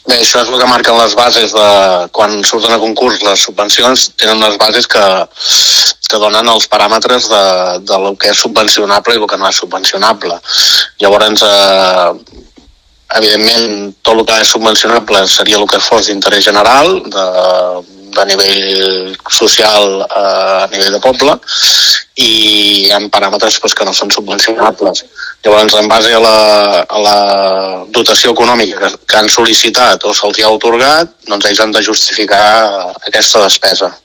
Bé, això és el que marquen les bases de... Quan surten a concurs les subvencions, tenen unes bases que donen els paràmetres de lo que és subvencionable i el que no és subvencionable. Llavors, evidentment, tot el que és subvencionable seria el que fos d'interès general, de nivell social a nivell de poble, i hi ha paràmetres que no són subvencionables. Llavors, en base a la dotació econòmica que han sol·licitat o se'ls ha atorgat, doncs ells han de justificar aquesta despesa.